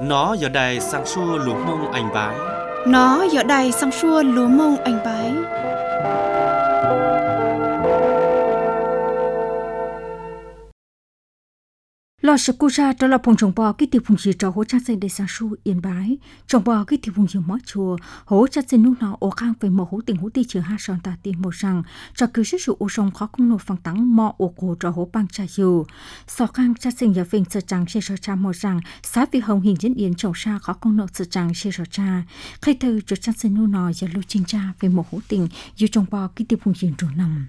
Nó giờ đây sang xua lúa mông anh bái. Nó giờ đây sang xua lúa mông anh bái. Lo sự cố ra đó là phong trồng bò cái tiêu phong chỉ cho hỗ trợ xây để sang xu yên bái trồng bò cái tiêu phong chỉ mót chùa hỗ trợ xây nút nào ở khang về một hỗ tình hỗ ti chữ hai son ta tiền một rằng cho cứ sự sự ô sông khó công nộp phẳng tăng mò ô cổ cho hỗ băng trà dù sau khang cha sinh nhà phình sự trắng xe sở cha một rằng xã vì hồng hình diễn yên trầu xa khó công nộp sự trắng xe sở cha khai thư cho cha xây nút nào giờ lưu chính cha về một hỗ tình dù trồng bò cái tiêu phong chỉ trụ nằm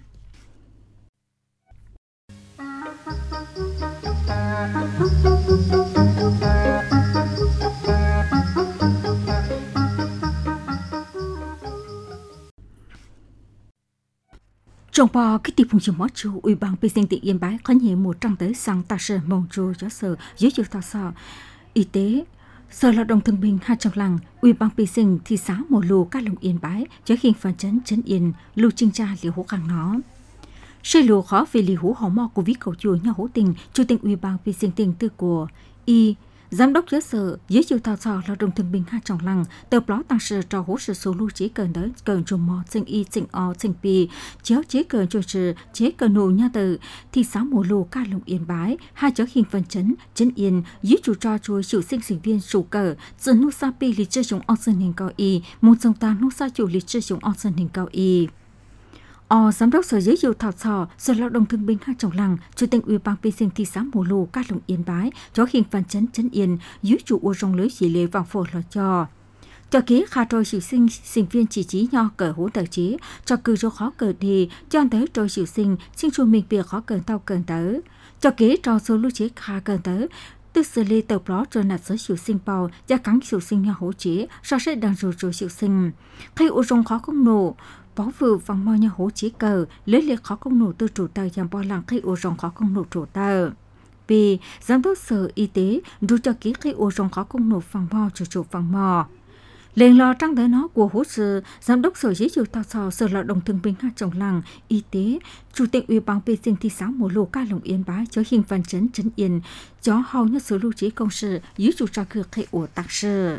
trong bò cái tiệp phụng trường mót chu ủy ban bê sinh tỉnh Yên Bái có nhiều một trong tới sang ta sở mong chu cho sở dưới chữ ta sở y tế sở lao động thương binh hai trong làng ủy ban bê sinh thị xã mùa lù các lồng Yên Bái cho khiên phần chấn yên lưu trinh tra liều hố càng nó xây lù khó về liều hố hò mò của vĩ cầu chùa nhà hố tình chủ tịch ủy ban bê sinh tỉnh tư của y giám đốc giáo sở dưới chiều thảo sò lao động thương binh hai trong làng tờ blog tăng sự cho hỗ trợ số lưu chế cần tới cần trồng mò sinh y sinh o sinh pi chéo chế cần cho sự chế cần nô nha từ thị xã mùa lù ca lồng Yên Bái hai chớ hình phần chấn yên dưới chủ trò chuối chủ sinh sinh viên chủ cờ dự nô sa pi lịch chơi chúng o sinh hình cao y một dòng ta nô sa chủ lịch chơi chúng o sinh hình cao y giám đốc sở giới thiệu thảo sò sở lao động thương binh hai trong làng chủ tịch ủy ban bê sinh thị xã mùa lù ca lồng Yên Bái cho hình phần chấn yên dưới chủ ô rong lưới chỉ lệ vào phổ lo cho ký khai trôi sự sinh viên chỉ trí nho cờ hỗ trợ chế cho cư cho khó cờ đi cho tới trôi sự sinh chu mình việc khó cờ tao cờ tới cho ký cho số lưu chế khai cờ tới tức xử lý tờ blog cho nạt giới sự sinh bào gia cắn sự sinh nho hỗ chế so sẽ đang rồi sự sinh khi ô rong khó không nổ bảo vừa vòng mò nhà hố chế cờ lấy liệt khó công nổ từ chủ tờ nhằm bỏ làng khi ô rong khó công nổ chủ tờ b giám đốc sở y tế đủ cho ký khi ô rong khó công nổ vòng mò chủ vòng mò lên lo trăng tới nó của hỗ trợ giám đốc sở giới thiệu thảo sò sở lao động thương binh hai trong làng y tế chủ tịch ủy ban bê sinh thị xã mùa lù ca lồng Yên Bái cho hình phần chấn yên cho hầu nhất số lưu trí công sự dưới chủ trò cửa khi ổ tạc sự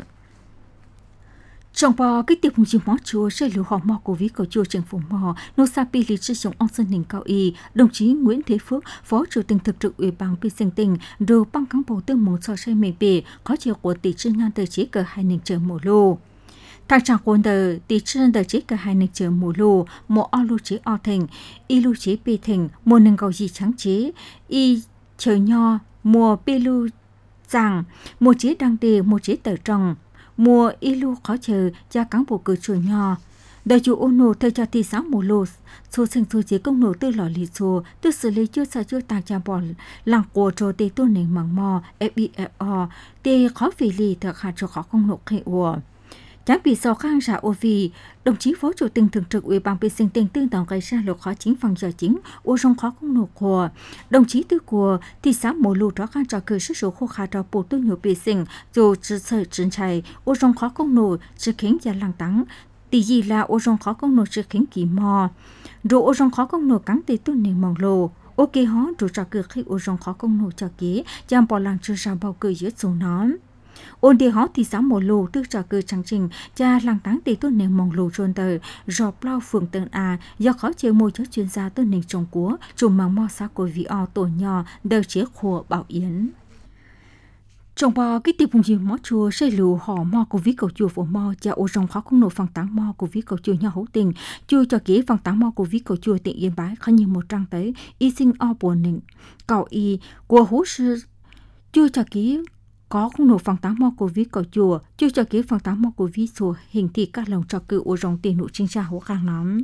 trong bò cái tiệp hùng chim mót chùa xây lửa hò mò của vĩ cầu chùa trường phủ mò nô sa pi lịch sử dụng ông dân đình cao y đồng chí Nguyễn Thế Phước phó chủ tịch thực trực ủy ban bê sinh tỉnh đồ băng cán bộ tương mong cho xây mình bể có chiều của tỷ trương nhan tờ chế cờ hai nền chờ mùa lô thang trạng quân tờ tỷ trương tờ chế cờ hai nền chờ mùa lô mùa o lưu chế o thành y lưu chế bê thành mùa nền cầu gì trắng chế y chờ nho mùa bê lưu giảng mùa chế đăng đề mùa chế tờ trồng mùa ilu khó chờ cha cán bộ cử chuột nhỏ đời chủ ô nô thay cho thị xã mùa lô số sinh số chế công nổ tư lò lì số tư xử lý chưa xa chưa tàng cha bỏ làng cổ trò tê tôn nền mảng mò FIFO tê khó vì lì thực hạt cho khó công nổ khai ủa chẳng bị sau khang giả ô vì đồng chí phó chủ tịch thường trực ủy ban bê sinh tỉnh tương tổng gây ra lột khó chính phòng giờ chính ô rong khó công nổ của đồng chí tư của thị xã mùa lù đó khang trò cử sức số khô khá trò bộ tư nhiều bê sinh dù chỉ sợ triển chạy ô rong khó công nổ chỉ khiến gia lăng tắng tỷ gì là ô rong khó công nổ chỉ khiến kỳ mò rồi ô rong khó công nổ cắn tê tôn nền mỏng lồ ok hó rồi trò cử khi ô rong khó công nổ cho kế chăm bỏ làng chưa ra bầu cử giữa số nón ôn địa hót thì sáng một lù tư trò cử chương trình cha làng táng tỷ tôn nền mong lù trôn tờ rọp lao phường tần a do khó chơi môi cho chuyên gia tôn nền trồng cúa trùng màng mo xa của vị o tổ nhỏ đời chế khổ bảo yến trong bò cái tiệp hùng gì mó chùa xây lù hò mò của vĩ cầu chùa phổ mò cha ô rong khó không nổ phẳng táng mò của vĩ cầu chùa nhà hữu tình chùa cho kỹ phẳng táng mò của vĩ cầu chùa tỉnh Yên Bái khó như một trang tới y sinh o buồn nịnh cầu y của hú sư chùa cho kỹ có không nổ phẳng táng mò của vĩ cầu chùa chưa cho kỹ phẳng táng mò của vĩ chùa hình thị các lòng trò cự ô rong tiền nụ chính tra hỗ khang lắm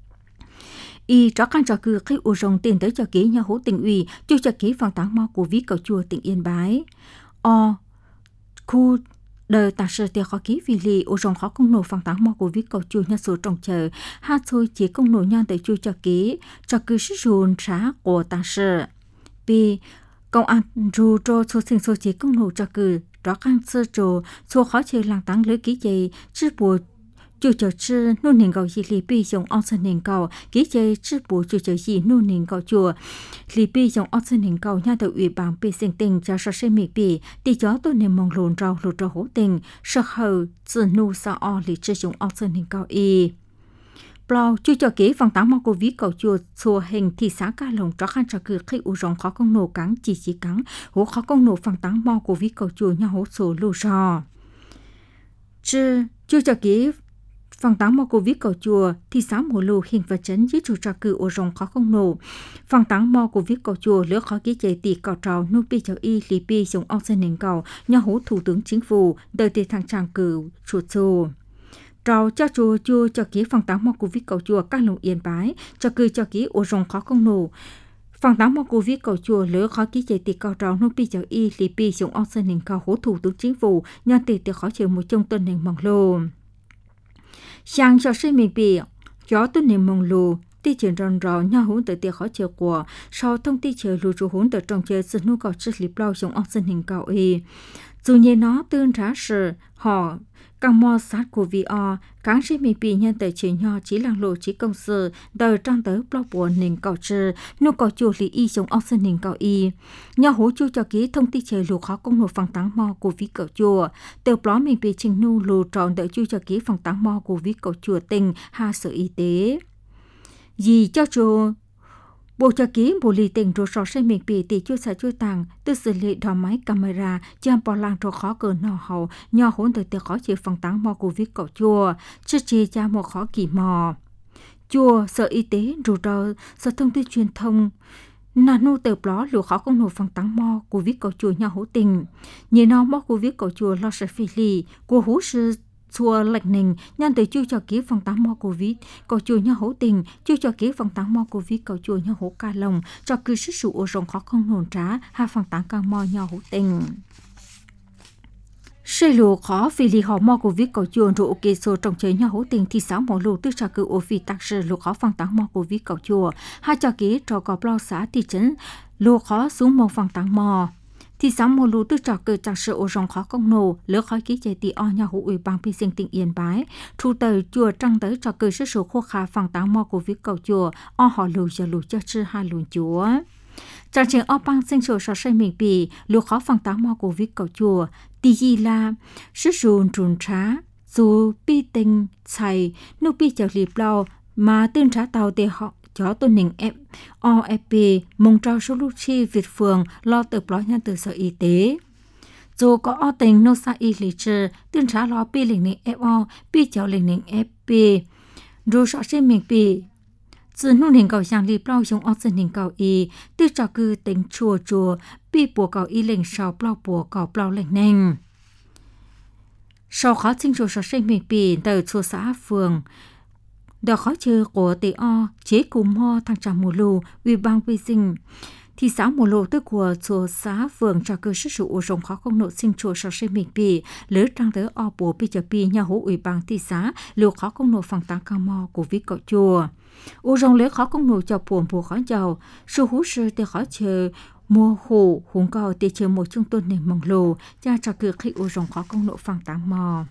y cho căn trò cự khi ô rong tiền tới cho kỹ nhà hỗ tỉnh ủy chưa cho kỹ phẳng táng mò của vĩ cầu chùa tỉnh Yên Bái khu đời ta sơ tiêu khó ký vì lì ô rong khó công nổ phẳng táng mò của vĩ cầu chùa nhà số trồng chờ hát thôi chỉ công nổ nhan tới chưa cho kỹ cho cự sức rùn xá của ta sơ vì công an rù trô số sinh số chế công nổ cho cử đó khăn sơ trô số khó chơi làng táng lưới ký dây chứ bùa chủ cho chư nô nền cầu gì lì bi dùng ông sơn nền cầu ký chế chư bù chủ cho gì nô nền cầu chùa lì bi dùng ông sơn nền cầu nhà tự ủy ban bi sinh tình cho sở sinh mỹ bi tỷ chó tôi nền mong lùn rau lùn rau hữu tình sở hậu từ nô sa o lì chư dùng ông sơn nền cầu y bao chú cho kế phòng tám mong cô ví cầu chùa xua hình thị xã ca lồng cho khăn cho cứ khi u rong khó công nổ cắn chỉ cắn hố khó công nổ phòng tám mong cô ví cầu chùa nhà hố sổ lù rò chứ chú cho kế phòng tám mong cô ví cầu chùa thị xã mùa lù hình và chấn dưới chủ cho cứ u rong khó công nổ phòng tám mong cô ví cầu chùa lỡ khó ký chạy tỷ cầu trào nô pi cho y lì pi dùng ông sen nền cầu nhà hố thủ tướng chính phủ đời tỷ thằng tràng cử chuột xô trao cho chùa cho ký phòng tám mong cô ví cầu chùa các lồng yên bái cho cứ cho ký ô rong khó công nổ phòng tám mong cô ví cầu chùa lỡ khó ký chạy tỷ cầu trao nô pi cho y lì pi dùng ông sen nền cầu hố thủ tướng chính phủ nhân tỷ khó chịu một trong tuần nền mong lô sang cho sinh mình bị gió tuần nền mong lô ti chuyển ròn rò nhau hỗn từ tiệc khó chịu của sau thông tin chờ lù trụ hỗn từ trong chơi sự nhu cầu chất lip lao dùng ông sen nền cầu y dù như nó tương trả sự họ càng mò sát của VR, các sĩ mình bị nhân tới chỉ nhỏ chỉ làng lộ chỉ công sự đời trang tới blog buồn nền cầu trừ nô cầu chùa lý y giống ông sơn nền cầu y nhà hỗ chu cho ký thông tin trời lù khó công nộp phòng táng mò của ví cầu chùa từ blog mình bị trình nu lù tròn đợi chu cho ký phòng táng mò của ví cầu chùa tỉnh hà sở y tế gì cho chùa bộ cho ký bộ lì tỉnh rồi sọ xây mình bị tỷ chua xả chua tàng từ xử lý đo máy camera chăm bỏ làng rồi khó cờ nọ hậu nhỏ hỗn từ tiệc khó chịu phòng táng mò của viết cậu chua chứ chi cha một khó kỳ mò chua sở y tế rồi đó sở thông tin truyền thông nà nô tờ blog lùa khó công nộp phòng táng mò của viết cậu chua nhỏ hỗ tình như nó mò của viết cậu chua lo sợ phi lì của hú sư chùa lệch nình nhân từ chu cho ký phòng táng mò covid cầu chùa nhà hỗ tình chu cho ký phòng táng mò covid cầu chùa nhà hỗ ca lồng cho cứ sức sụ ô rồng khó không nồn trá hai phòng táng ca mò nhà hỗ tình xây lù khó vì lì họ mò covid cầu chùa rồi ok số trong chơi nhà hỗ tình thì sáu mỏ lù tức cho cứ ô phi tác sự lù khó phòng táng mò covid cầu chùa hai cho ký cho có bao xã thị trấn lù khó xuống một phòng táng mò thì sáng mùa lũ tức trò cờ chẳng sự ô rong khó công nổ lỡ khói ký chạy tì o nhà hữu ủy ban pi sinh tỉnh Yên Bái thu tờ chùa trăng tới trò cờ sức số khô khá phòng táng mò của viết cầu chùa o họ lù cho chư hai lùn chúa chẳng trình o bang sinh sổ sọ xây mình bì lũ khó phòng táng mò của viết cầu chùa tì gì là sức rùn trùn trá dù pi tinh xài nụ pi chào liệp lao mà tương trá tàu tê họ cho tôi nình OFP mong trao số lúc chi Việt Phường lo từ blog nhân từ sở y tế. Dù có o tình nô sa y lý trừ tương trả lo pi lình nình FO pi cháu lình nình FP. Dù rõ trên mình pi từ nô nình cầu giang lý blog dùng o dân nình cầu y tư trò cư tình chùa pi bùa cầu y lình sau blog bùa cầu blog lình nình. Sau khó sinh dù rõ trên mình pi từ chùa xã phường đó khó chơi của tỷ o chế cùng ho thằng trà mùa lù vì bang vi sinh thì xã mùa lù tức của chùa xã phường cho cơ sức sụ rồng khó không nội sinh chùa sở sinh mình bì lỡ trang tới o bùa pi chợ pi nhà hỗ ủy ban thị xã lù khó không nội phòng táng ca mò của viết cậu chùa u rồng lỡ khó không nội cho bùa khó giàu số hú sư thì khó chơi mua hủ hùng cầu thì chơi một trung tôn nền mỏng lù cha cho cơ khi u rồng khó không nội phòng táng mò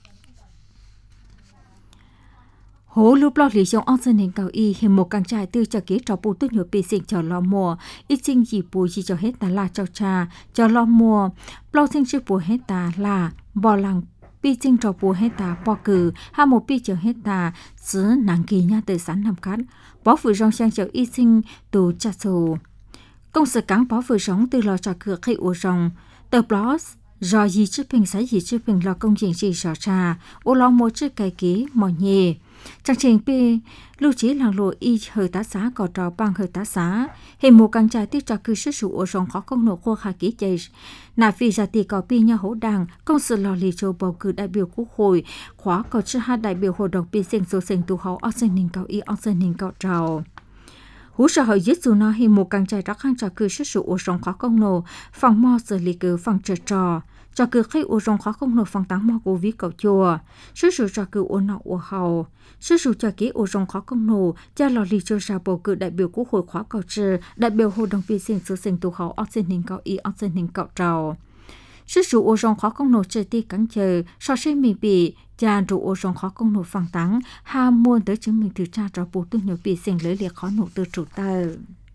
hố lúc lo lý trong ông dân hình cầu y hiện một càng trai tư cho kế trò bù tốt nhiều bì xịn cho lo mùa ít sinh gì bù gì cho hết ta là cho cha cho lo mùa lo sinh sư bù hết ta là bò làng bì sinh trò bù hết ta bò cử hai một bì cho hết ta xứ nàng kỳ nha từ sáng năm cát bó phụ rong sang cho ít sinh tù cha sù công sự cán bó phụ sống từ lo cho cửa khi ủ rong tờ blog rồi gì chứ bình sái gì chứ bình lo công trình gì sợ cha ô lo một chữ cài ký mò nhẹ chương trình pi lưu trí làng lộ y hơi tá xá có trò bằng hơi tá xá hiện một càng trai tiết trò cư sức sụ ở rong khó công nổ khô khá ký chạy nà phi ra tì có pi nhà hỗ đảng công sự lò lì châu bầu cử đại biểu quốc hội khóa có chữ hai đại biểu hội đồng pi sinh số sinh tu hậu ở sinh ninh cao y ở sinh ninh cao trào hú sở hội giết dù nó hiện một càng trai rắc hang trò cư sức sụ ở rong khó công nổ phòng mò xử lý cử phòng trò cho cứ khi u rong khó không nộp phòng táng mò của viết cậu chùa sư sự cho cứ u nọ u hầu sư sự cho ký u rong khó không nộp cha lò lì cho ra bầu cử đại biểu quốc hội khóa cậu trừ đại biểu hội đồng viên sinh số sinh tu hậu ở sinh hình cậu y ở sinh hình cậu trào sư sự u rong khó không nộp chơi ti cắn chờ so sinh mình bị cha trụ ô rong khó công nộp phẳng tắng ha muôn tới chứng minh từ cha cho bù tu nhiều bị sinh lưỡi liệt khó nộp từ trụ tờ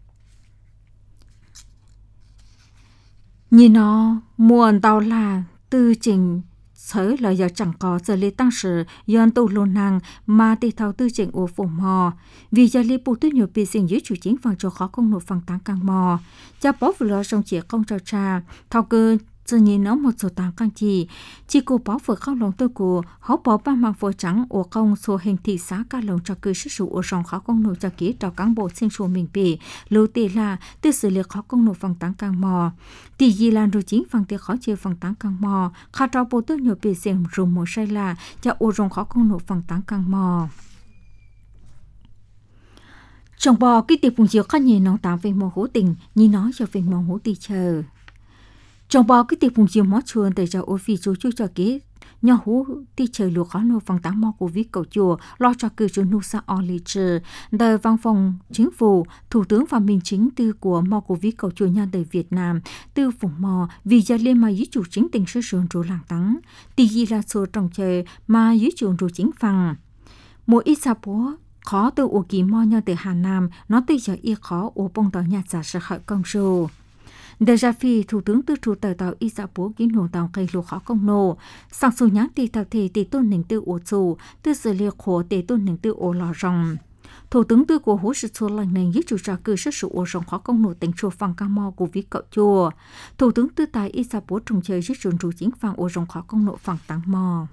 nhìn nó muôn tàu là tư trình sới là giờ chẳng có giờ lý tăng sự yon tu lô năng mà tì thao tư trình ô phổ mò vì giờ lý bù tu nhiều bị sinh dưới chủ chính phòng cho khó công nộp phẳng tắng càng mò cha bó vừa lo trong chỉ không cho cha thao cơ giờ nhìn nó một số tàng căng chỉ cô bảo vừa không lòng tôi của họ bỏ ba mang phôi trắng ở công số hình thị xã ca lòng cho cư sức sử ở trong khó công nộp cho kỹ cho cán bộ sinh số mình bị lưu tì là từ xử lý khó công nộp phẳng tắng càng mò tỷ gì là rồi chính phẳng tiệt khó chịu phẳng tắng càng mò khá trao bộ tôi nhiều bị xem rồi một sai là cho ở trong khó công nộp phẳng tắng càng mò trong bò cái tiệp phụng chiếu khá nhiều nó tạo về mò hữu tình như nói cho về mò hữu tì chờ trong bao cái tiệp phụng chiều mót chuồn để cho ô phi chú cho kỹ nhau hú ti chơi lúa khó nô phòng táng mò của vít cầu chùa lo cho cử chú nô sa o lì trừ đời văn phòng chính phủ thủ tướng và minh chính tư của mò của vít cầu chùa nhà đời Việt Nam tư phụng mò vì gia liên mà dưới chủ chính tình sư sườn chủ làng táng tì gì là số trong chơi mà dưới chủ chính phẳng mỗi ít sa búa khó từ ô kỳ mò nhà từ Hà Nam nó từ giờ y khó ô bông tàu nhà giả sự hại công số Đề ra phi thủ tướng tư trụ tờ tàu y dạ bố kiến hồ tàu cây lô khó công nô sang số nhá tì tàu thì tì tôn nền tư ổ chủ tư xử liệt khổ tì tôn nền tư ổ lò rồng thủ tướng tư của hú sự chua lành nền dưới chủ trà cư sức sự ổ rồng khó công nô tỉnh chùa phang ca mò của ví cậu chùa thủ tướng tư tài y dạ bố trùng chơi dưới chủ chính phang ổ rồng khó công nô phang tăng mò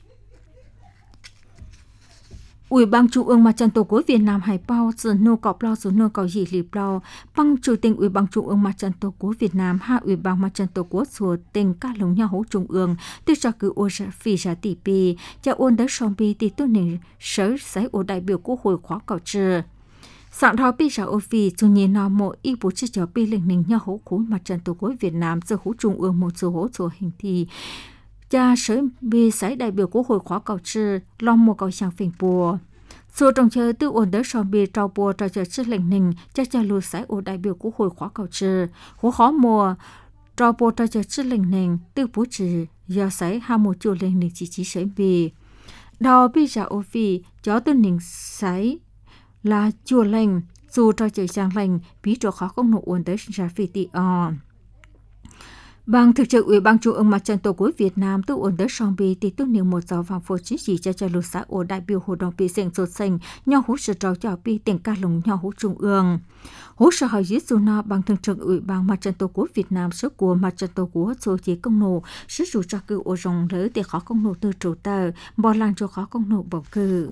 Ủy ban Trung ương Mặt trận Tổ quốc Việt Nam Hải Bao giờ nô cọp lo số nô cọp gì lì bao băng chủ tịch Ủy ban Trung ương Mặt trận Tổ quốc Việt Nam hạ Ủy ban Mặt trận Tổ quốc số tình các lồng nhau hỗ Trung ương từ cho cứ ô phi ra tỷ pi cho ôn đỡ song pi tỷ tu nền sở sấy ô đại biểu quốc hội khóa cầu trừ sáng thao pi ra ô phi chủ nhiệm nào một y bố chỉ cho pi lệnh nền nhau hỗ khối Mặt trận Tổ quốc Việt Nam giờ hỗ Trung ương một số hỗ trợ hình thì cha sở bi sấy đại biểu quốc hội khóa cầu trừ long một cầu sang phình bùa số trong chơi tự ổn đỡ sòng bì trao bùa trao chơi chức lệnh nình chắc cha lùi sái ô đại biểu quốc hội khóa cầu trừ khóa khó mùa trao bùa trao chơi chức lệnh nình tự bố trì do sái hai một chủ lệnh nình chỉ sấy bì đào bì ra ô phi cho tự nình sái là chùa lệnh dù trao chơi sang lệnh bí trò khó công nộ ổn đỡ ra phi tị on Ban thực trực Ủy ban Trung ương Mặt trận Tổ quốc Việt Nam tự ổn đỡ song bì tỷ tu niệm một giáo vàng phổ chỉ chỉ cho lục xã ổ đại biểu hội đồng bị sinh sốt sinh nhau hú sự trao cho bi tiền ca lồng nhau hú Trung ương hú sự hỏi dưới dù na ban thực trực Ủy ban Mặt trận Tổ quốc Việt Nam số của Mặt trận Tổ quốc số chỉ công nộ sự chủ cho cử ổ rồng lỡ để khó công nộ từ chủ tờ bỏ làng cho khó công nộ bầu cử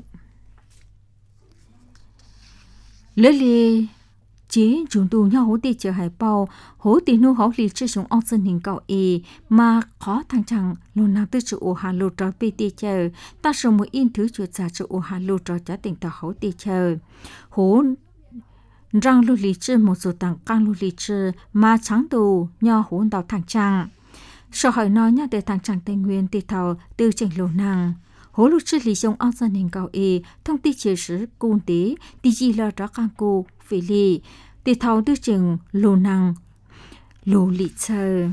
lỡ li chỉ chúng tu nhau hỗ tì chờ Hải Bao hỗ tì nu hỗ lì chơi chúng ông sinh hình cậu y mà khó thằng chẳng luôn nào tư chủ hà lô trò pi tì chờ ta sử một in thứ chuột giả chủ hà lô trò trả tình tàu hỗ tì chờ hỗ răng lô lì chơi một số tảng căng lô lì chơi mà trắng tù nhau hỗ đào thằng chẳng sở hỏi nói nhá để thằng chẳng Tây Nguyên tì thầu tư trình lô năng hỗ lô chơi lì trong ông sinh hình cậu y thông tin chia sẻ cung tí tì gì là rõ căng cô vì lì tì thao tư chừng lô năng lô lì chờ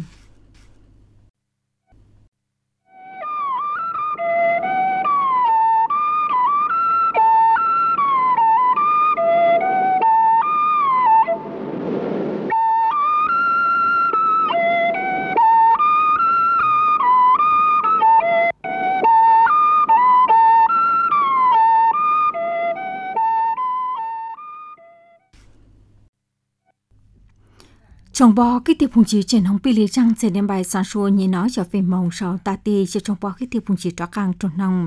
trong bò cái tiệp phụng chỉ trên hồng pi lý trăng sẽ đem bài sáng sủa như nói cho về mong sau ta ti cho trong bò cái tiệp phụng chỉ trọ càng tròn nòng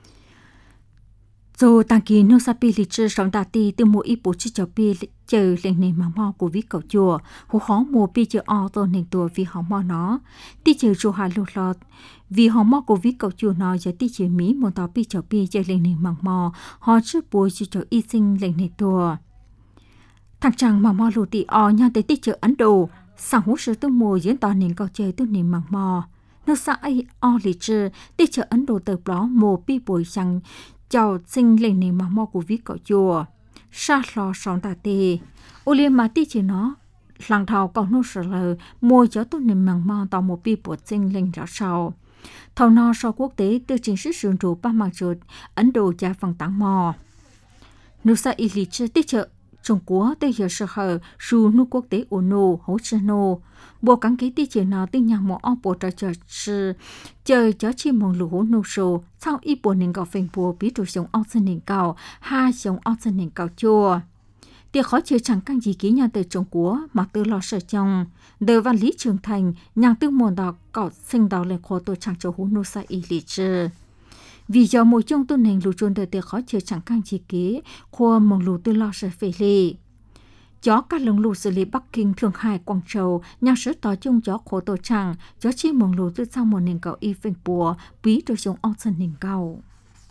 rồi tăng kỳ nô sa pi lý trư sống ta ti từ mỗi ít bố chỉ cho pi chờ lên nền mắm mò của vít cầu chùa hồ khó mùa pi chờ o tôn nền tua vì họ mò nó ti chờ chùa hà lụt lọt vì họ mò của vít cầu chùa nó giờ ti chờ mỹ một tàu pi chờ lên nền mắm mò họ chưa bố chỉ cho y sinh lên nền tua thằng chàng mà mò lù tị o nha tới tích chợ Ấn Độ sang hú sư tương mùa diễn tỏ nền cao chơi tương nền màng mò nó sa ai o lì chư tích chợ Ấn Độ từ đó mùa pi bồi sang chào sinh lên nền màng mò của vít cậu chùa sa lò sòng tà tê ô liên mà tích chợ nó làng thảo còn nô sờ lờ mùa cho tương nền màng mò tàu mùa pi bồi sinh lên rõ sau Thầu no so quốc tế từ chính sách sườn trụ ba mạng chuột Ấn Độ trả phần tảng mò. Nusa Ilich tiết trợ Trung Quốc tới giờ sở hở su nu quốc tế UNO hỗ trợ nô. Bộ cán kế tiết chế nào tiếng nhạc một ông bộ trợ trợ sư chờ cho chi mong lũ nô sô sau y bộ nền gạo phèn bộ bí trụ sống ông dân nền gạo hai sống ông dân nền gạo chua. Tiệc khó chơi chẳng căn gì ký nhà từ Trung Quốc mà từ lo sợ chồng. Đời văn lý trưởng thành nhàng tư môn đọc cọ sinh đào lên khổ tổ chẳng cho hú Nusa Ilich. Vì do môi trong tuần nền lũ trôn đời tiệc khó chơi chẳng căn gì ký khoa mong lũ từ lo sợ phê lì. Chó các lồng lũ xử lý Bắc Kinh, Thượng Hải, Quảng Châu, nhà sở tỏ chung chó khổ tổ chẳng, chó chi mong lũ từ sau một nền cầu y phênh bùa, bí đồ dùng ông sân nền cầu.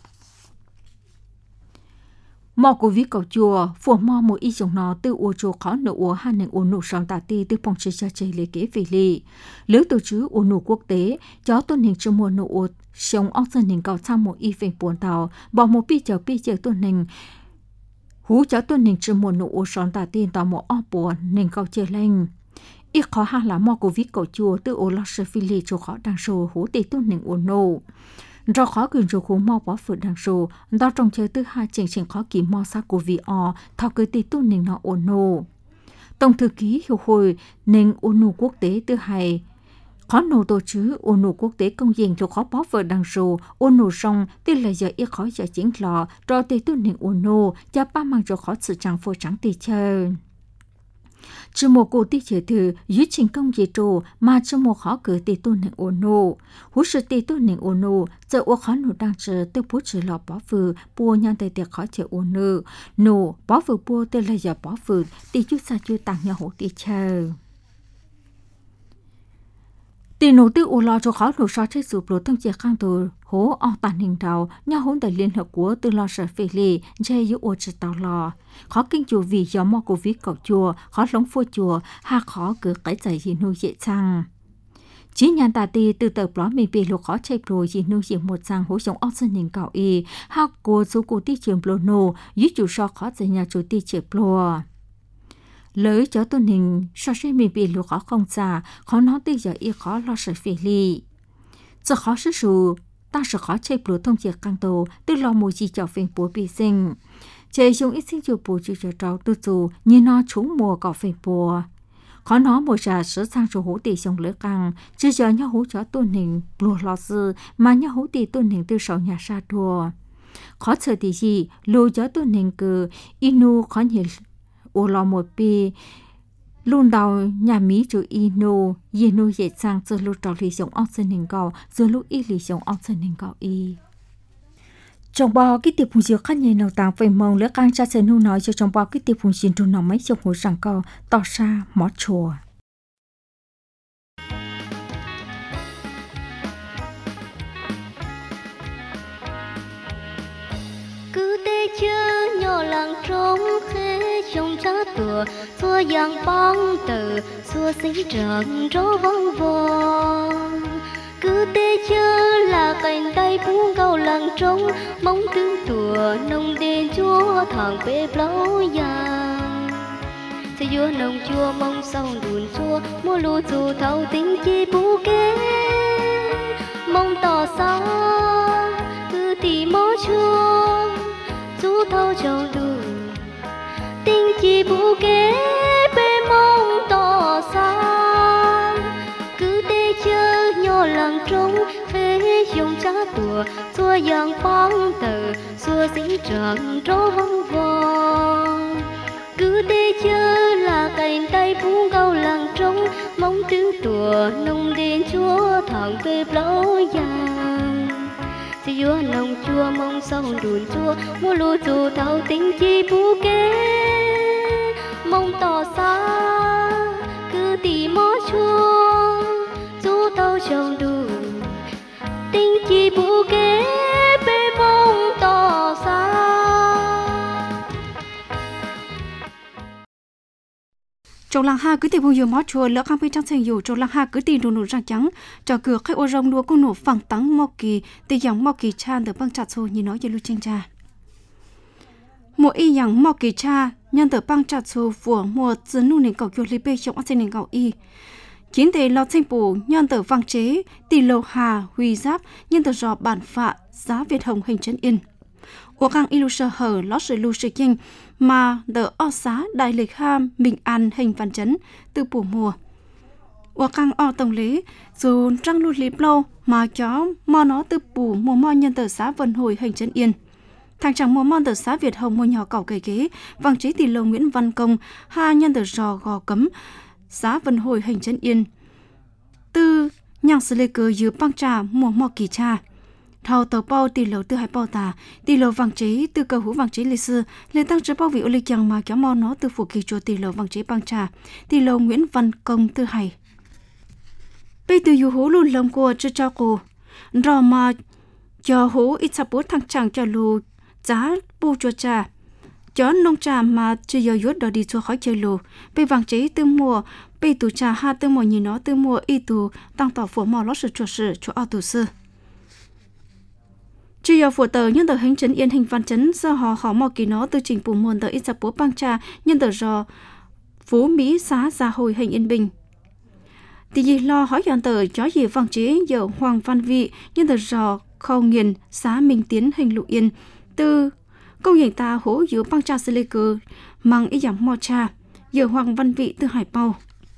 Mò của ví cầu chùa, phùa mò một y dùng nó từ ua chùa khó nụ ua hai nền ua nụ sòng tà ti từ phòng chế cha chế lê kế về lì. Lưới tổ chứ ua nụ quốc tế, chó tuần hình trong mùa nụ ua sống ông sân nền cầu sang một y phênh buồn tàu, bỏ một bi chờ tuần hình. Hú cháu tuần hình trừ mùa nụ sòn tà tiên tỏ một ổ bùa nền cầu chơi lên. Ít khó hạ là mò của viết cầu chùa từ ổ lọ sơ phi lì cho khó đăng sổ hú tì tuần hình ổ nô. Do khó quyền cho hú mò bỏ phượt đăng sổ, đó trong chơi từ hai trình khó ký mò xa của vi ọ, thao cơ tì tuần hình nó ổ nô. Tổng thư ký hiệu hồi nền ổ nô quốc tế từ hai. Khó nô tổ chứ ổ nô quốc tế công diện cho khó bó vợ đăng sổ, ổ nô xong tức là giờ ít khó giờ chính lọ, rồi tì tuần hình ổ nô, cho ba mang cho khó sự trang phô trắng tì chơi. Chứ một cô tì chế thử, dưới trình công dễ trồ, mà chứ một khó cử tì tuần hình ổ nô. Hú sự tì tuần hình ổ nô, giờ ổ khó nô đang chờ tư bố trừ lọ bó vợ, bùa nhăn tì tiệc khó chế ổ nô. Nô, bó vợ bùa tức là giờ bó vợ, tì chút xa chú tặng nhà hổ tì chơi. Tỷ nổ tư ổ lò cho khó lột so chế sụp lột thông chế khang tù hố ổ tàn hình đầu nhà hôn tại Liên Hợp Quốc từ lò sở phê lì dây yếu ổ chế tàu lò. Khó kinh chùa vì gió mò của viết cầu chùa, khó lống phô chùa, ha khó cứ cái giải gì nuôi dễ chăng. Chỉ nhàn tà tì từ tờ blog mình bị lột khó chạy rồi gì nuôi dễ một sang hố sống ổ sân hình cầu y, ha cô số cô tí trường blog nô, dưới chủ so khó giải nhà chủ tí chế blog. Lỡ cho tuần hình so với mình bị lũ khó không xa, khó nói tới giờ y khó lo sợ phê ly. Giờ khó sức sụ, ta sợ khó chơi bố thông chế căng tổ, tức lo mùi gì cho phênh bố bị sinh. Chơi dùng ít sinh cho bố chú cho trâu tư dù, như nó trúng mùa cỏ phênh bố. Khó nói mùa trà sửa sang cho hữu tỷ xong lỡ căng, chứ giờ nhá hữu cho tuần hình bố lo sư, mà nhá hữu tỷ tuần hình từ sau nhà xa đùa. Khó sợ tỷ gì, lù cho tuần hình cử, inu khó nhìn ô lò một bì luôn đầu nhà Mỹ chủ ino yenu dễ sang giờ lúc trò lì sống ông sinh hình cầu giờ lúc y lì sống ông sinh hình cầu y trong bao cái tiệp phùng diệu khác nhảy nào tàng về mong lỡ căng cha sẽ nu nói cho trong bao cái tiệp phùng diệu trùng nòng mấy trong hồ sàng cầu tỏ ra mót chùa cứ tê chưa nhỏ làng trống trong cha tùa xua giang bóng từ xua sinh trường rô vong vong cứ tê chơ là cành tay buông cầu làng trống mong tương tùa nông đền chúa thằng bê blau giang sẽ vua nông chua mong sau đùn chua mua lúa dù thâu tính chi bú kế mong tỏ xa cứ tì mó chua dù thâu châu đùn tình chỉ bù kế bê mong tỏ xa cứ tê chơ nhỏ làng trống phê dùng cha tùa xua giang bóng tờ xua sinh trường rô vong vong cứ tê chơ là cành tay phú câu làng trống mong tương tùa nông đền chúa thẳng về blau giang sẽ vua nông chua mong sau đùn chua mua lúa dù thâu tính chi bú kế mong tỏ xa cứ tì mó chua dù thâu trồng đùn tính chi bú kế bê mong tỏ xa trong làng ha cứ tìm vùng dừa mót chùa lỡ khang bên trong sành dừa trong làng ha cứ tìm đồ nổ răng trắng cho cửa khách ô rong lúa cô nổ phẳng tắng mò kỳ từ dòng mò kỳ cha từ băng chặt xô như nói cho lưu tranh cha mỗi y dòng mò kỳ cha nhân từ băng chặt xô của mùa dân nụ nền cầu chuột li bê trong ác nền cầu y chiến tề lọt sinh bù nhân tờ vang chế tỷ lầu hà huy giáp nhân tờ dò bản phạ giá Việt Hồng hình trấn yên. Ủa càng ilu sơ hở lót sự lưu sự kinh mà đỡ o xá đại lịch ham bình an hình văn chấn từ bù mùa. Ủa càng o tổng lý dù trăng lưu líp lâu mà chó mò nó từ bù mùa mò nhân tờ xã Vân Hồi hình trấn yên. Thằng chàng mùa mò tờ xã Việt Hồng mùa nhỏ cẩu kề kế vang chế tỷ lầu Nguyễn Văn Công ha nhân tờ dò gò cấm xã Vân Hồi hình trấn yên. Tư nhang sư lê cờ dư băng trà mùa mò kỳ cha. Thao tàu bao tỷ lầu tư hai bao tà, tỷ lầu vàng chế từ cầu hữu vàng chế lịch sư, lên tăng chế bao vị ô lịch chẳng mà kéo mò nó từ phủ kỳ chùa tỷ lầu vàng chế băng trà, tỷ lầu Nguyễn Văn Công tư hai. Bây từ dù hữu luôn lòng của chưa cho cô, rồi mà cho hữu ít sắp bố thằng chẳng cho lù giá bù chùa trà, cho nông trà mà chưa giờ yuốt đó đi chùa khỏi chơi lù, bây vàng chế từ mùa, bây tù trà ha từ mùa nhìn nó từ mùa y tù tăng tỏ phủ mò lót sự chùa ao tù sư. Chưa giờ phụ tờ nhân tờ hình trấn yên hình văn chấn do họ mò kỳ nó từ trình bù muôn tờ ít sắp bố băng trà nhân tờ do Phú Mỹ xá gia hồi hình yên bình. Thì gì lo hỏi dọn tờ chó gì vang chế giờ Hoàng Văn Vị nhân tờ do khâu nghiền xá Minh Tiến hình lụ yên từ câu hiện ta hố giữa băng trà sư lê cờ mang ý giảm mò trà giờ Hoàng Văn Vị từ hải bao.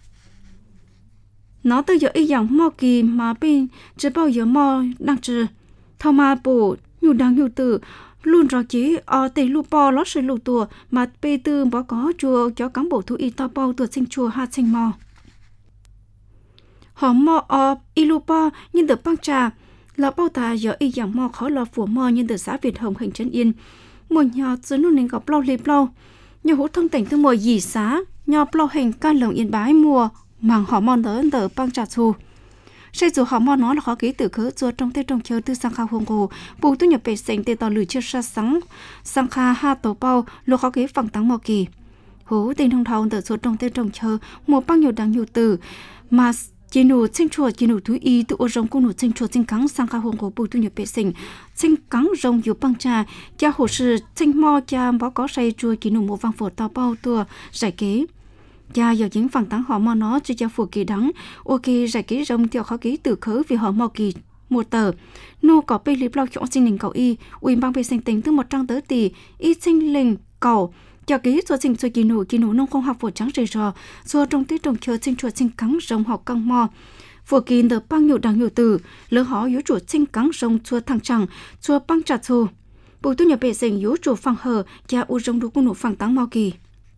Nó từ giờ ý giảm mò kỳ mà bên chưa bao giờ mò đang trừ. Thao mà bổ nhu đáng nhu tử luôn rõ chế ở tây lu po lót sợi lù tua mà bê tư bó có chùa cho cán bộ thú y to bao tuột sinh chùa ha sinh mò họ mò ở ilu po nhưng từ băng trà là bao ta giờ y dạng mò khó lò phủ mò nhưng từ xã Việt Hồng hình trấn yên một nhà dướiนู่nền gặp lâu lip lâu nhà hữu thông tỉnh từ mùa dì xá nhà lâu hình can lồng yên bái mùa màng họ mò tới từ băng trà xù. Sẽ dù họ mò nó là khó ký từ khứ chùa trong tết trong chờ từ sang khao hương hồ bù tu nhập bể sinh tê tỏ lử chưa sa sang kha ha tổ bao lô khó ký phẳng tăng mò kỳ hú tình thông thầu từ chùa trong tết trong chờ một bao nhiêu đáng nhiều từ mà chỉ nụ sinh chùa chỉ nụ thú y từ ô rồng cung nụ sinh chùa sinh cắn sang khao hương hồ bù tu nhập bể sinh cắn rồng nhiều băng trà cha hồ sư sinh mò cha bó có say chùa chỉ nụ một vang phổ tao bao tua giải kế. Cha giờ chính phẳng tăng họ mò nó cho cha phù kỳ đắng, ok giải ký rong theo khó ký từ khứ vì họ mò kỳ một tờ, nô có bê lip lo chỗ sinh linh cầu y, uy bang bê sinh tính từ 100 tới tỷ, y sinh linh cầu, cho ký số sinh số kỳ nổ nông không học phổ trắng rề rò, số trong tiết trồng chờ sinh chuột sinh cắn rong học căng mò, phù kỳ được bao nhiêu đằng nhiều từ, lỡ họ yếu chuột sinh cắn rong chua thằng chẳng, chua băng chặt xô, bù tu nhà bê sinh yếu chuột phẳng hờ, cha u rong đủ cung nổ phẳng tăng mò kỳ.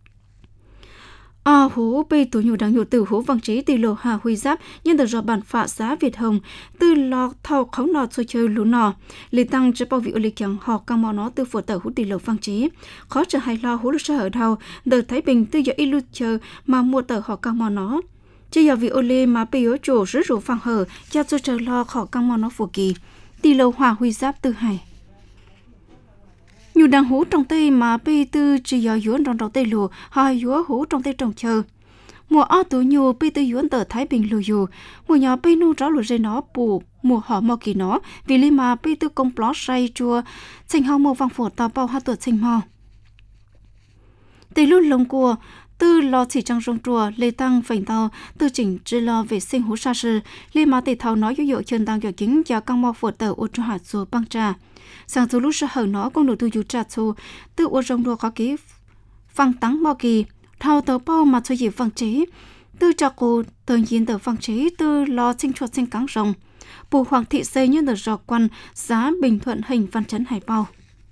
Hố bê tổ nhiều đáng nhiều từ hố vang chế tỷ lầu hà huy giáp nhân tờ do bản phạ xã Việt Hồng từ lò thao khấu nọ xôi chơi lú nọ lì tăng cho bao vị ô lịch chẳng họ căng mò nó từ phổ tờ hố tỷ lầu vang chế khó trở hay lo hố lúc sơ ở đầu đờ Thái Bình từ giờ ilu chờ mà mua tờ họ căng mò nó chỉ giờ vị ô lê mà bê yếu chủ rứ rủ phang hở cha cho chờ lo họ căng mò nó phổ kỳ tỷ lầu hòa huy giáp từ hải. Nhiều đàn hú trong tây mà bê tư chỉ giờ yuan trong tây lù, hai yuan hú trong tây trồng chờ. Mùa ở tuổi nhiều bê tư yuan tờ Thái Bình lù dù, mùa nhỏ bê nu rõ lù dây nó bù, mùa họ mò kỳ nó, vì lý mà bê tư công plot say chua, sinh hao mùa vang phổ tàu bao hai tuột sinh mò. Tây lù lồng cua, tư lo chỉ trang rong chùa, lê tăng phành tàu, tư chỉnh chỉ lo vệ sinh hú sa sư, lý mà tây thảo nói dụ chân tăng dụ chính cho căng mò phổ tờ ô cho hạt chùa băng trà. Sang từ lúc hở nó cũng được tu du trà xu từ ô rong đua có ký phăng tăng mò kỳ thao tàu bao mà cho gì phăng chế từ cho cô tự nhiên từ phăng chế từ lo sinh chuột sinh cắn rồng bù Hoàng Thị xây như được dò quan giá Bình Thuận hình văn chấn hải bao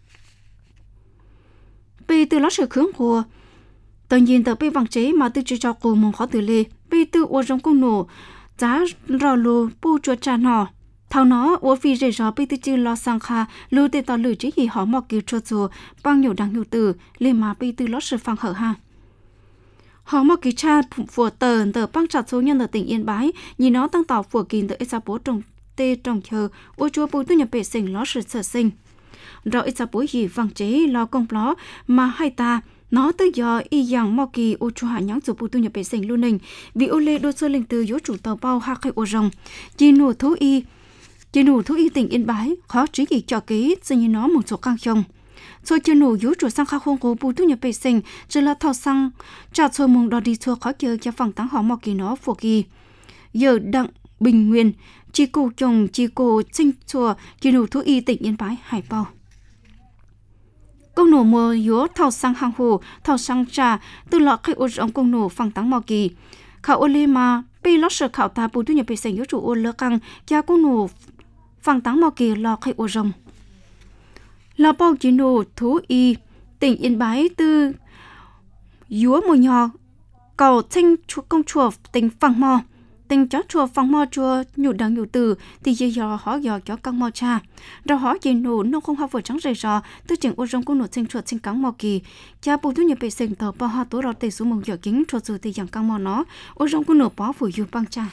bị từ lo sự khướng của tự nhiên từ bị phăng chế mà từ cho cô mong khó từ lê bị từ ô rong cũng nổ giá rò lù bù chuột trà nọ thao nó ô phi rể rõ bị tư chư lo sang kha lưu tê tỏ lử chỉ hì họ mò kiều chua chua bằng nhiều đằng nhiều từ lên mà bị tư lót sự phăng hở ha họ mò kỳ cha phùa tờ băng chặt số nhân ở tỉnh Yên Bái nhìn nó tăng tỏ phùa kìn từ isa bố trồng tê trồng chờ ô chua bùi tư nhập bể sinh lót sự sở sinh rồi isa bố gì vang chế lo công ló mà hai ta nó từ giờ y yang mò kỳ ô chua hạ nhãng chủ bùi tư nhập bể sinh luôn nình vì ô lê đôi sơ linh từ yếu chủ tàu bao hạ khai ô rồng chỉ nụ thú y chỉ nụ thú y tỉnh Yên Bái khó trí kỳ cho ký dường như nó một số căng chồng rồi chưa nụ yếu chủ sang khá khôn của bù thu nhập bể sinh rồi là thao sang trả xôi mùng đo đi xua khó chơi cho phẳng tăng họ mò kỳ nó phổ kỳ giờ đặng Bình Nguyên, chi cô chồng chi cô sinh chùa chi nụ thú y tỉnh Yên Bái Hải Bao. Công nổ mùa yếu thảo sang hàng hồ, thảo sang trà, từ lọ khai ô rộng công nổ phẳng tăng mò kỳ. Khảo ô lê mà, bê lót sở khảo ta bù thu nhập bê sành yếu chủ ô lơ căng, cha công nổ phẳng tăng mò kỳ lọ khai ô rộng. Lọ bao chi nổ thú y tỉnh Yên Bái từ yếu mùa nhỏ, cầu thanh công chùa tỉnh phẳng mò. Tình chó chùa phẳng mò chùa nhụ đằng nhụ từ thì dây dò họ dò chó căng mò cha. Rồi họ dây nụ nông không học vừa trắng rời rò tư chỉnh ô rong của nụ sinh chuột sinh cắn mò kỳ. Cha bù thu nhập bề sinh tờ bao hoa tố rò tề xuống mông dò kính chuột dù thì dàng căng mò nó. Ô rong của nụ bó phủ dù băng cha.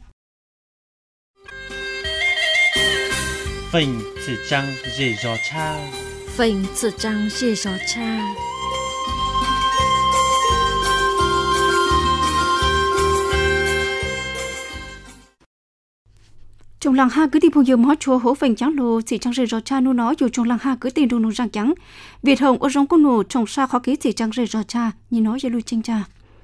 Phình chỉ trăng dễ dò cha. Phình chỉ trăng dễ dò cha. Trong làng ha cứ tìm phong dùm hóa chùa hổ phành trắng lô chỉ trăng rơi rò cha nu nó dù trong làng ha cứ tìm đồ nụ răng trắng Việt Hồng ở rong con nổ trồng xa khó ký chỉ trăng rơi rò cha nhìn nói cho lui chinh cha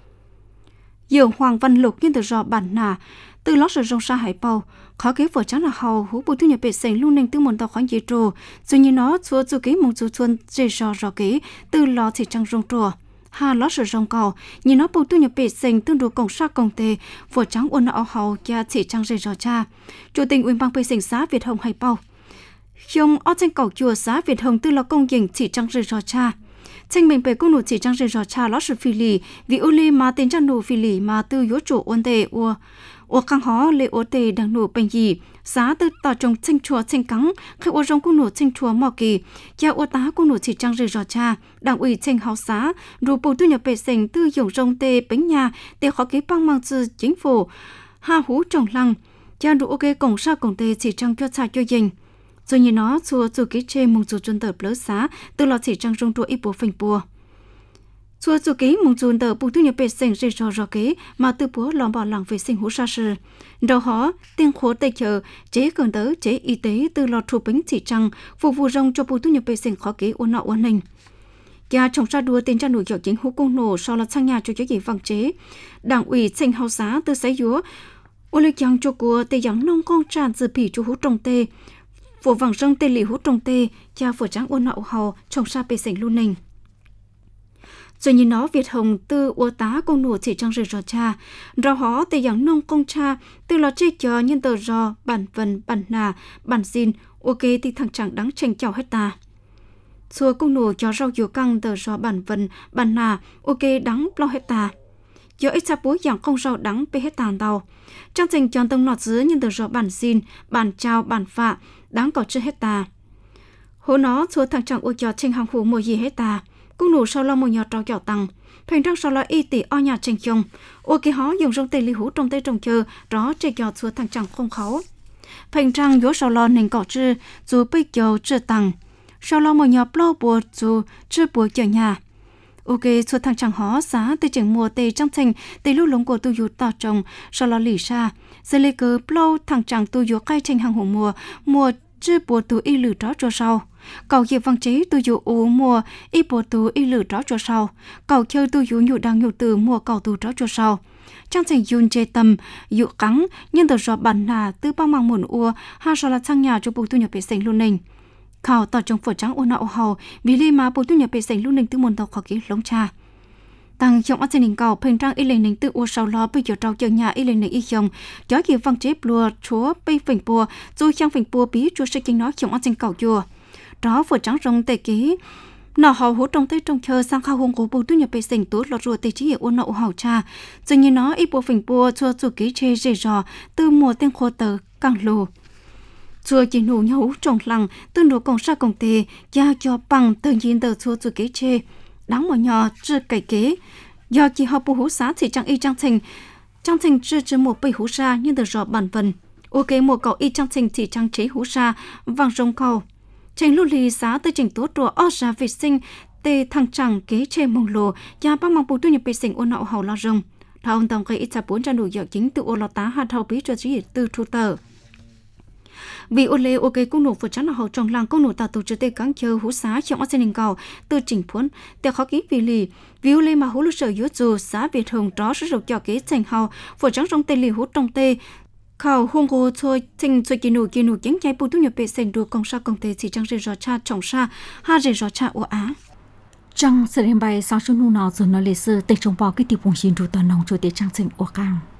Dường Hoàng Văn Lục nhân từ rò bản nà từ lót rong xa Hải Bao khó ký vợ trắng là hầu hú bù thu nhập bệ sành luôn nên tư môn tàu khoáng dễ trồ dù như nó chùa dù ký mong dù chuôn rơi rò ký từ lò chỉ trăng rong trùa ha lót rong cầu nhìn nó bù thu nhập bệ sành tương đối cộng xa công tề vợ trắng ôn áo hầu cha chỉ trăng rơi rò cha chủ tịch ủy ban bệ sành xã Việt Hồng Hải Bao trong ở trên cầu chùa xã Việt Hồng tư là công trình chỉ trăng rơi rò cha tranh mình bề công nụ chỉ trăng rơi rò cha lót sự phi lì vì ô lê mà tên trăng nụ phi lì mà tư yếu chủ ôn tề ô căng hó lê ô tề đang nụ bền gì giá tư tỏ trồng tranh chùa tranh cắn khi ô rong công nụ tranh chùa mò kỳ cha ô tá công nụ chỉ trăng rơi rò cha đảng ủy tranh hào xã rù bù tư nhập bề sành tư dùng rong tề bánh nhà tề khó ký băng mang từ chính phủ ha hú trồng lăng cha đủ ok cổng sa cổng tề chỉ trăng cho cha cho dình rồi như nó chùa dù ký chê mong dù chuân tờ lỡ xá từ lọ chỉ trăng rong đua ít bộ phình bùa chùa dù ký mong chuân tờ bù thu nhập bề sành rơi rò ký mà từ búa lỏng bỏ lỏng vệ sinh hú sa sư đầu họ tiền khổ tây chờ chế cần tớ chế y tế từ lọ thu bánh chỉ trăng phục vụ rong cho bù thu nhập bề sành khó ký ôn nọ ôn hình cha trồng sa đua tên cha nổi dọc chính hú công nổ sau là sang nhà cho gì vang chế đảng ủy tranh hào xá từ sấy dúa ô lê chàng cho của tây giang nông con tràn từ pỉ cho hú trồng tê phụ vàng rong tê lì hú trồng tê cha phở trắng ôn nạo hầu trồng sa bề sành luôn nình rồi như nó Việt Hồng tư ô tá công nổ chỉ trăng rơi rò cha rò hó tê giang nông công cha từ lò chê chờ nhân tờ rò bản vần bản nà bản xin ok thì thằng chẳng đáng tranh chào hết ta xua công nổ cho rau dừa căng tờ rò bản vần bản nà ok đáng lo hết ta giờ ít sa búa dạng không rau đắng bê hết tàn tàu trang trình chọn tông nọt dưới nhân tờ rò bản xin bản trao bản phạ đáng có chưa hết ta hố nó xua thằng chẳng ô cho tranh hàng hồ mùa gì hết ta cũng nụ sau lo mùa nhỏ trao chảo tăng thành trang sau lo y tỷ o nhà tranh chồng ô kỳ hó dùng rong tê li hú trong tê trồng chờ đó chơi cho xua thằng chẳng không khó thành trang yếu sau lo nền cỏ chư dù bây giờ chưa tăng sau lo mùa nhỏ plo bùa dù chưa bùa chờ nhà ok xua thằng chẳng hó giá tê chừng mùa tê trong thành tê lúc lống của tu dụ tỏ trồng sau lo lì xa giờ lê cờ plo thằng chẳng tu dụ khai tranh hàng hồ mùa chưa bùa tu y lử đó cho sau cầu dịp văn chế tu dụ ủ mùa y bùa tu y lử đó cho sau cầu chơi tu dụ nhụ đang nhụ từ mùa cầu tu đó cho sau trang thành yun chê tâm dụ cắn nhân tờ rõ bản là tư bao mang muộn ua ha sau là sang nhà cho bù tu nhập bể sành luôn nình khảo tỏ trong phở trắng ôn nạo hầu vì lê mà bù tu nhập bể sành luôn nình tư môn tàu khó ký lống cha tăng trong ác sinh cầu phèn trang y lên nình tự ua sau lo bây giờ trao chờ nhà y lên nình y chồng chó kịp văn chế lùa chúa bây phèn bùa rồi trang phèn bùa bí chúa sẽ kinh nói trong ác sinh cầu chùa đó phở trắng rong tề ký nọ hầu hú trong tây trong chờ sang khao hùng của bù tu nhập bể sành tốt lọt rùa tề chỉ hiệu ôn nạo hầu cha dường như nó y bùa phèn bùa chúa chủ ký chê rề rò từ mùa tên khô tờ càng lù chùa chỉ nụ nhau trồng lằng tương đối công sa công tề gia cho bằng tự nhiên tờ chùa chủ ký chê đáng một nhỏ chưa cải kế do chỉ học bù hú xá thì trang y trang thành chưa một bầy hú sa nhưng được rõ bản vần ok một cậu y trang thành thì trang chế hú sa vàng rồng cầu tranh lưu lì xá tới trình tốt rùa ở ra vệ sinh tê thằng chẳng kế chê mông lồ và bao mang bù tu nhập bề sinh ôn nạo hầu lo rồng thao ông tổng gây ít ra 4 trang đủ dạo chính tự ô lò tá hạt hầu bí cho chỉ từ thu tờ vì ô lê ok cũng nổ phụ trắng là hậu trong làng cũng nổ tạo tổ chức tê cắn chờ hú xá trong ở ninh cầu từ chỉnh phun để khó ký vì ô lê mà hú lúc sở yếu dù xã Việt Hồng đó sử dụng cho kế thành hậu phụ trắng trong tê lì hú trong tê khảo hung hồ thôi thành rồi kỳ nụ kiến chạy bù thu nhập bệ sành đua công sa công tê chỉ trang rề rõ cha trọng sa ha rề rõ cha ô á trong sự hiện bài sau số nụ nọ rồi nó lệ sư tình trong bò cái tiểu vùng xin đủ toàn nông cho tế trang trình ô cang